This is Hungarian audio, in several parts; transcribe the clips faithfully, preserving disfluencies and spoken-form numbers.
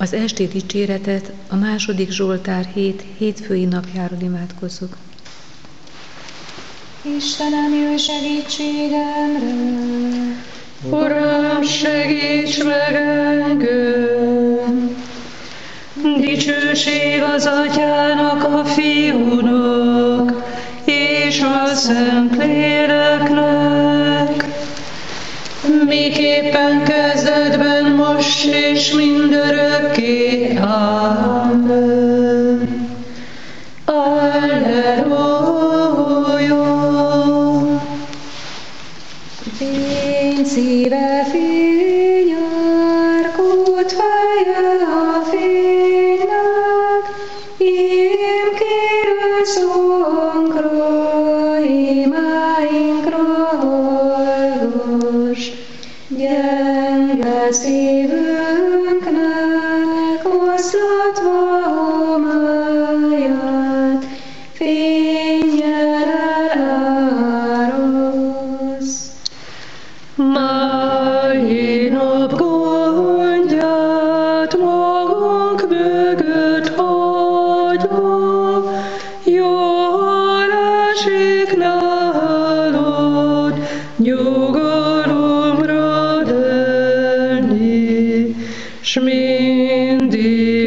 Az esti dicséretet a második Zsoltár hét hétfői napjáról imádkozzuk. Istenem, jöjj segítségemre! Uram, segíts meg engem! Dicsőség az Atyának, a Fiúnak, és a Szentléleknek, miképpen kezdetben, most és mindörökké. Amen. Alleluja. Fény szíve fény, árkot feje a fénynek, ím kérő szavunkra, imáinkra hallgass. Gyenge szívünknek oszlatva homályát, fényjel elárasz. Mai nap gondját magunk mögött hagyva, jól esik nálad nyugalomra lenni, s mindig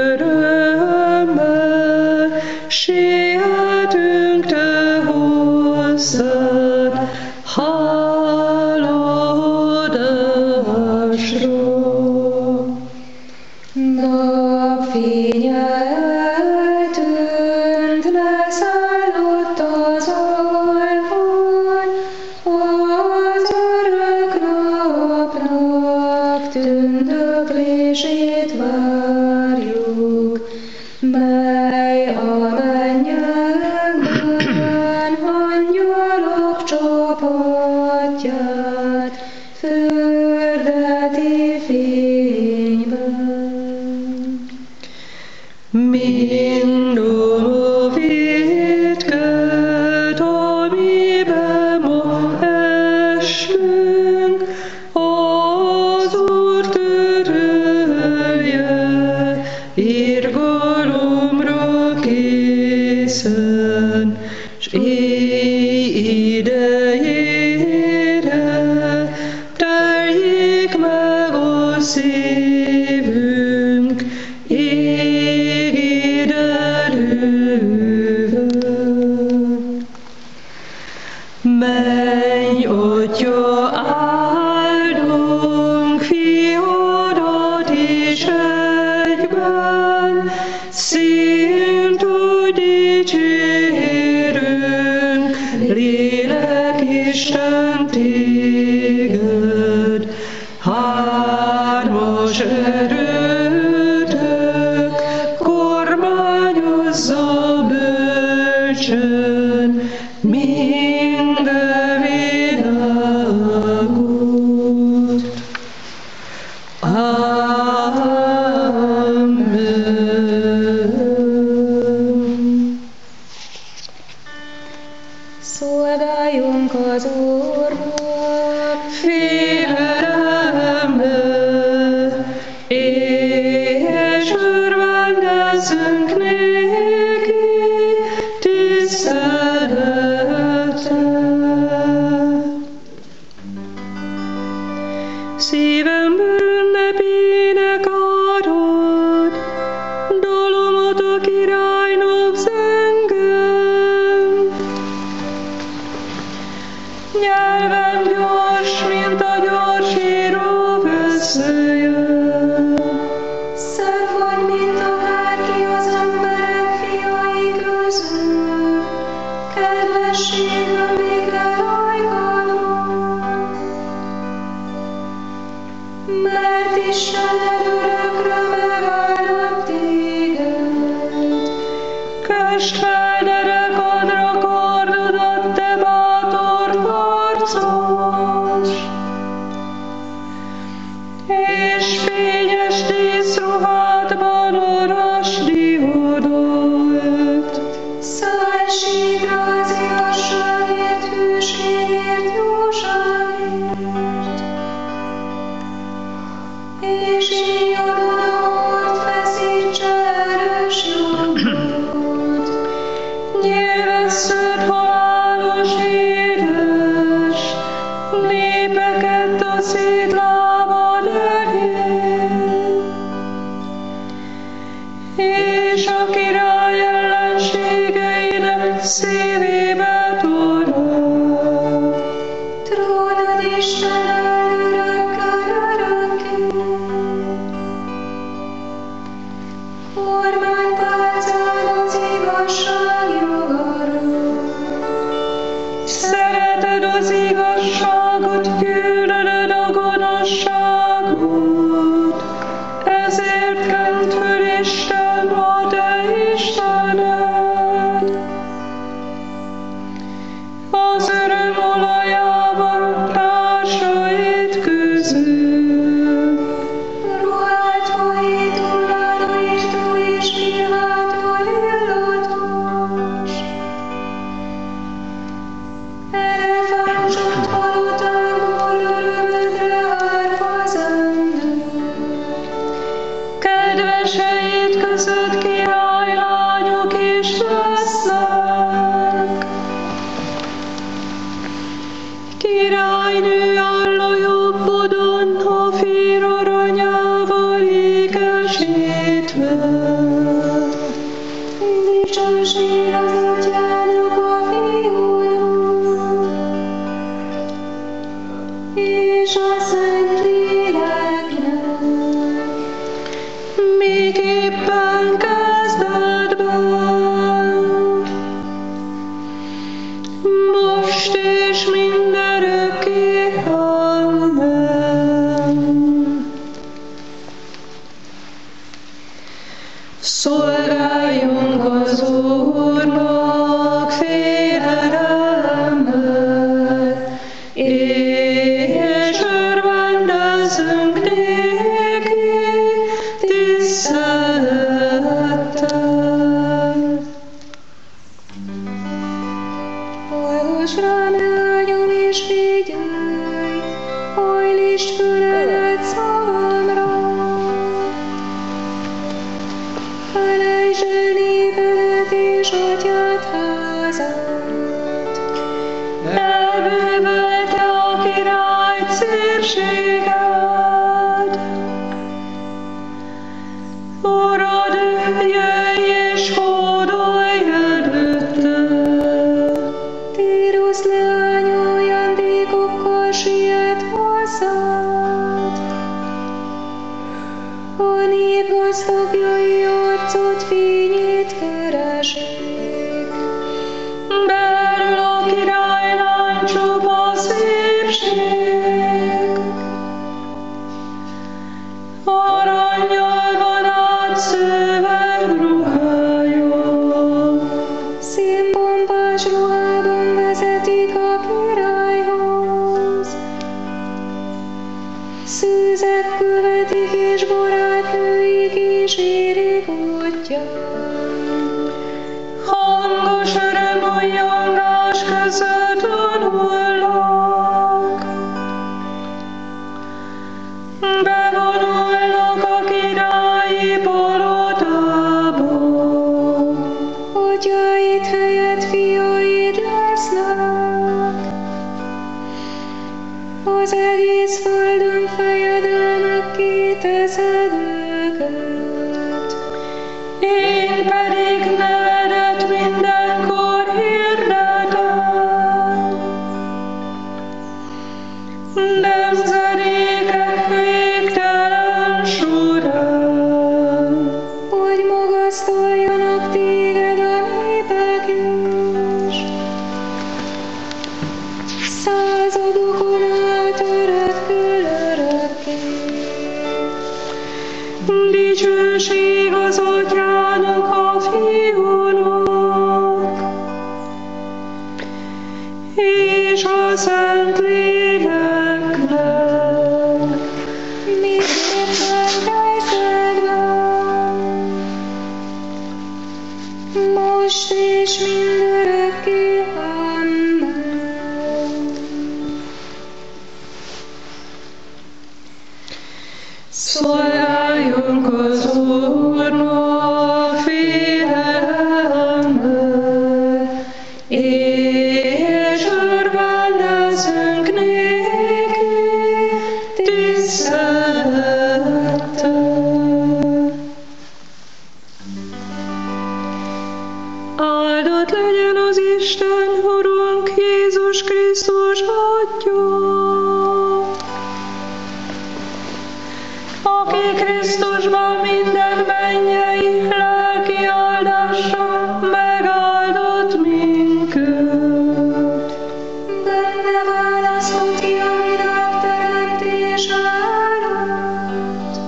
örömmel sietünk te hozzád, hálaadásra. Napfénye eltűnt, leszállott az alföld, az örök napnak tündöklését várjuk, mely a mennyekben angyalok csapatját fürdeti fényben. Mind a vétket, amiben ma estünk, az Úr törölje, irgalomra készen, s éj idejére teljék meg a szívünk égi derűvel. Menj, Atya, áldunk Fiadat is egyben, szintú dicsérünk, Lélekisten téged, hármas erőtök kormányozza bölcsen minden világot. Amen. Szolgáljunk az Úrnak, Félelemmel, és örvendezzünk néki tisztelettel. Szívem ünnepének árad, dalomat a királynak zengem. Nyelvem gyors, mint a gyorsíró veszélye. szebb vagy, mint akárki az emberek fiai közül, kedvesség, amikre hajgadom. Mert Istened örökre megáldott téged. Kösd fel derekadra kardodat, te bátor harcos, és fényes díszruhádban arasd diódat. Szállj síkra az igazságért, hűségért, jóságért, és így oda dicsősítve. Dicsőség az Atyának, a Fiúnak, és a Szentléleknek, miképpen kezdetben, most és mindörökké. Amen. Szolgáljunk az Úrnak félelemmel, és örvendezzünk néki tisztelettel. hallgass rám, lányom, és figyelj, hajlítsd füledet szavamra. Felejtsd el népedet és atyád házát. Elbűvölte a király szépséged. Urad, jöjj és hódolj előtte. Tírusz leánya ajándékokkal siet hozzád. A nép gazdagjai arcod fényét keresik. Belül a királylány csupa szépség. Arannyal van átszőve ruhája. Színpompás ruhában vezetik a királyhoz. Szűzek követik és barátnői kísérik útján. Hangos örömújjongás között vonulnak. Bevonulnak a királyi palotába. Atyáid helyett fiaid lesznek. Az egész földön fejedelmekké teszed őket. Én pedig nevedet mindenkor hirdetem. Nemzedékek végtelen során. Hogy magasztaljanak téged a népek is. Századokon át örökkül örökké. Dicsőség az Atyának, a Fiúnak, és a Szentléleknek. Miképpen kezdetben, most és mindörökké. Amen. Szolgáljunk az Úrnak félelemmel, és örvendezzünk néki tisztelettel. Áldott legyen az Isten, Urunk Jézus Krisztus Atya, aki Krisztusban minden mennyei lelki áldással megáldott minket. Benne választott ki a világ teremtése előtt,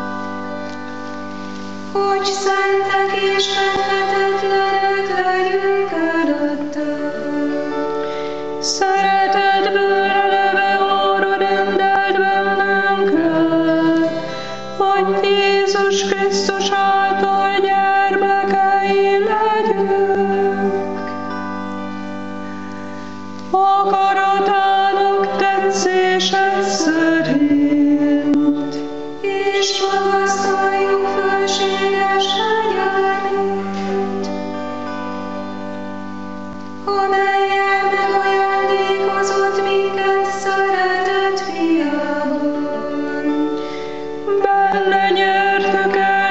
hogy szentek és fedhetetlenek legyünk előtte. Szeretetből eleve arra rendelt bennünket, hogy Jézus Krisztus által gyermekei legyünk. Akaratának tetszése szerint, És magasztaljuk fölséges hegyelmét, amellyel megajándékozott minket szeretett fiában. benne nyertük el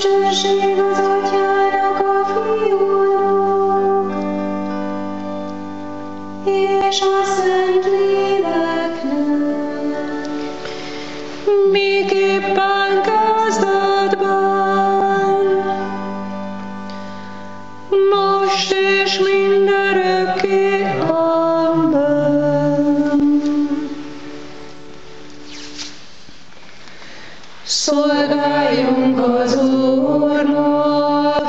Dicsőség az Atyának, a Fiúnak, és a Szentléleknek, miképpen kezdetben, most és mindörökké. Amen. Szolgáljunk az Úrnak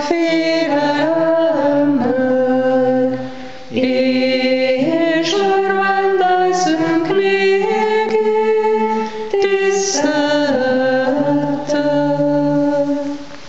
félelemmel, és örvendezzünk néki tisztelettel.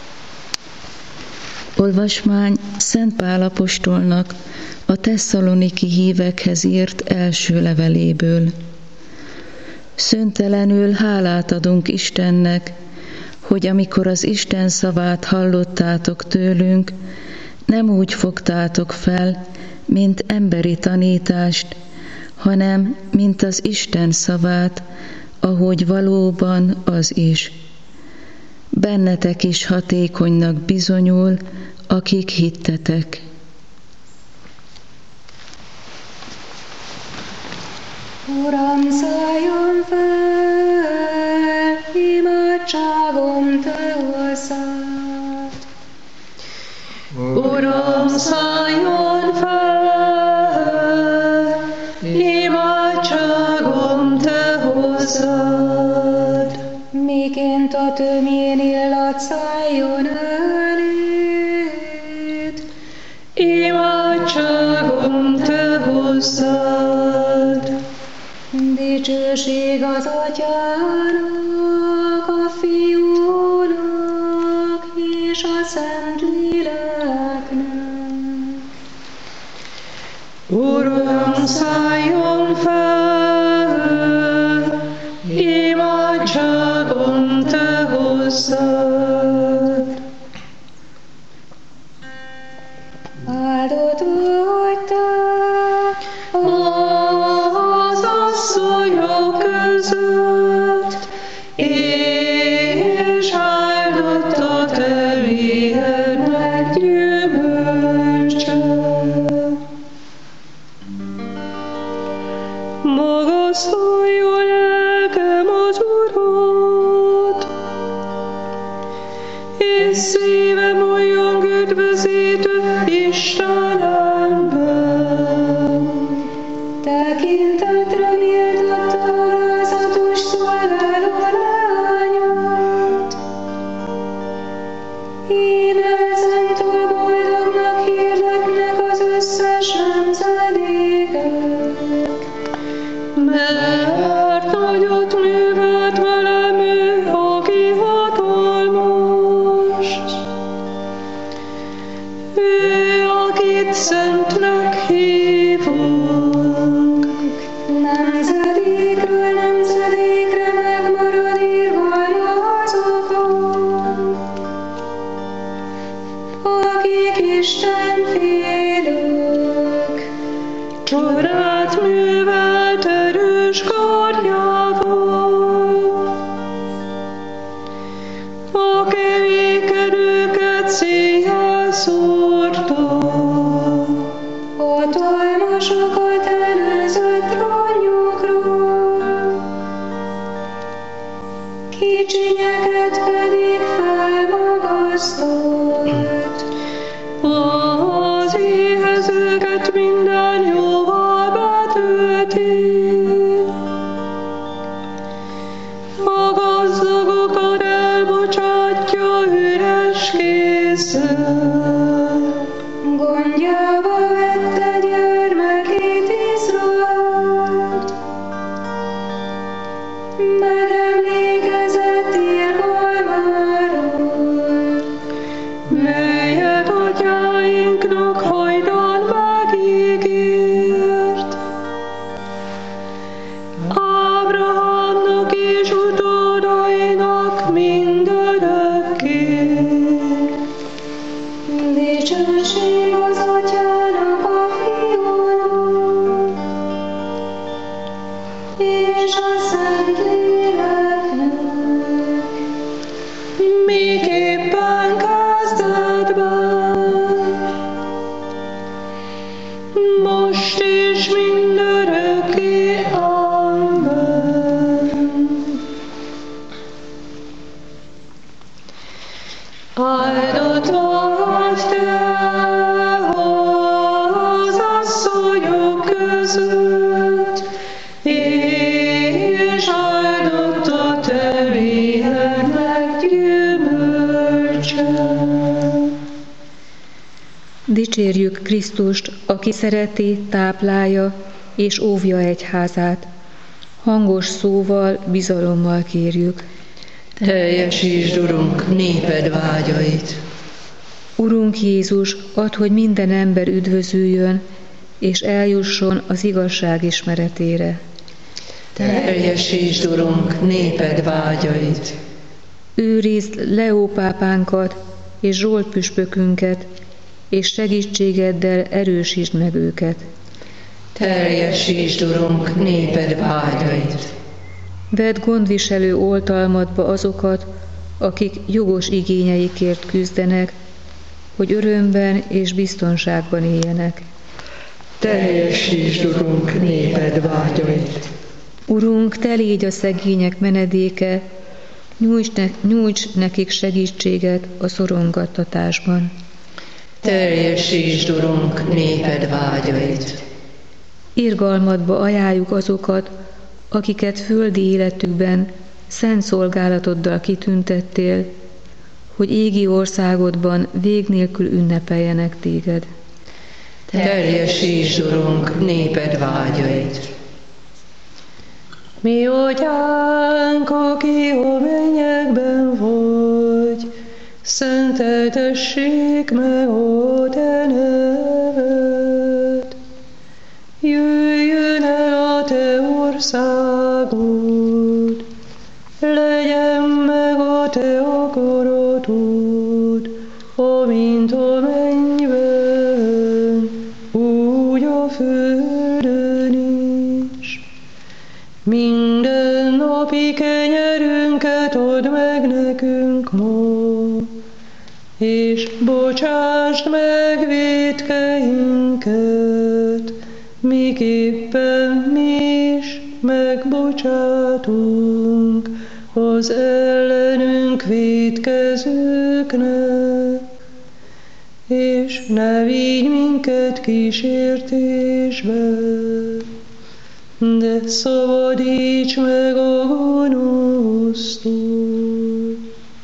Olvasmány Szent Pál apostolnak a tesszaloniki hívekhez írt első leveléből. Szüntelenül hálát adunk Istennek, hogy amikor az Isten szavát hallottátok tőlünk, nem úgy fogtátok fel, mint emberi tanítást, hanem mint az Isten szavát, ahogy valóban az is. Bennetek is hatékonynak bizonyul, akik hittetek. Uram, szálljon fel, imádságom te hozzád. Uram, szálljon fel, imádságom te hozzád. Miként a tömjén illat szálljon eléd, Imádságom te hozzád. dicsőség az Atyának, a Fiúnak és a Szentléleknek. Uram, szálljon fel, imádságom te hozzád. Áldott vagy te, Az asszonyok között, és áldott a te méhednek gyümölcse. Magasztaljon lelkem az Urat, és szívem olyan üdvözítő Istenemben. tekintetre méltatta alázatos szolgáló lányot. Íme ezentúl boldognak hirdetnek az összes nemzedékek. Mert nagyot művelt velem ő, aki hatalmas. Ő, akit szentnek hívunk. Nemzedékről nemzedékre megmarad írva azokon, akik Isten félők. Csodát művelt erős karjával. A kerékedőket széjjel szórta. Hatalmasokat előzött trónjukról, kicsinyeket pedig felmagasztott. Az éhezőket minden jóval betölti. A gazdagokat elbocsátja üres kézzel. Gondjába vette gyermekét Izraelt, megemlékezett irgalmáról, Melyet atyáinknak hajdan megígért. Ábrahámnak és utódainak mindörökké. dicsőség az Atyának, a Fiúnak és a Szentléleknek. Miképpen áldott vagy te az asszonyok között, és áldott a te méhednek gyümölcse. Dicsérjük Krisztust, aki szereti, táplálja és óvja egyházát. Hangos szóval, bizalommal kérjük. Teljesítsd, Urunk, néped vágyait. Urunk Jézus, add, hogy minden ember üdvözüljön, és eljusson az igazság ismeretére. Teljesítsd, Urunk, néped vágyait. Őrizd Leó pápánkat és Zsolt püspökünket, és segítségeddel erősítsd meg őket. Teljesítsd, Urunk, néped vágyait. Vedd gondviselő oltalmadba azokat, akik jogos igényeikért küzdenek, hogy örömben és biztonságban éljenek. Teljesítsd, Urunk, néped vágyait. Urunk, te légy a szegények menedéke, nyújts, ne, nyújts nekik segítséget a szorongattatásban. Teljesítsd, Urunk, néped vágyait. Irgalmadba ajánljuk azokat, akiket földi életükben szent szolgálatoddal kitüntettél, hogy égi országodban vég nélkül ünnepeljenek téged. Teljesítsd, Urunk, néped vágyait. Mi atyánk, aki a mennyekben vagy, szenteltessék meg a te neved. Jöjjön el a te országod, legyen meg a te akaratod, amint a mennyben, úgy a földön is. Minden napi kenyerünket add meg nekünk ma, és bocsásd meg vétkeinket, miképpen mi is megbocsátunk az ellenünk vétkezőknek, és ne vigy minket kísértésbe, de szabadíts meg a gonosztól.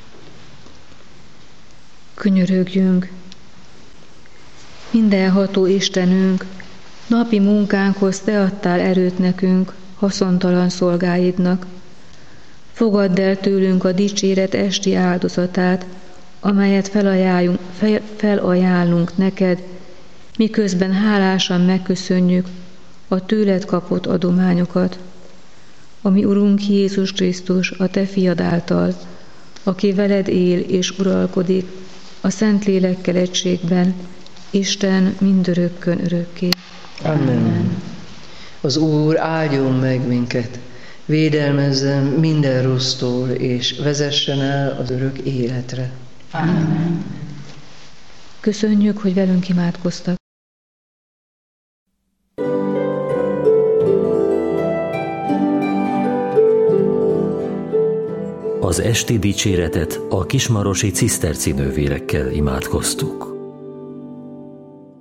Könyörögjünk! Mindenható Istenünk, napi munkánkhoz te adtál erőt nekünk, haszontalan szolgáidnak. Fogadd el tőlünk a dicséret esti áldozatát, amelyet felajánlunk, fel, felajánlunk neked, miközben hálásan megköszönjük a tőled kapott adományokat, ami Urunk Jézus Krisztus, a te fiad által, aki veled él és uralkodik a Szentlélekkel egységben, Isten mindörökkön örökké. Amen. Amen. Az Úr áldjon meg minket, védelmezzen minden rossztól, és vezessen el az örök életre. Amen. Köszönjük, hogy velünk imádkoztak. Az esti dicséretet a kismarosi ciszterci nővérekkel imádkoztuk.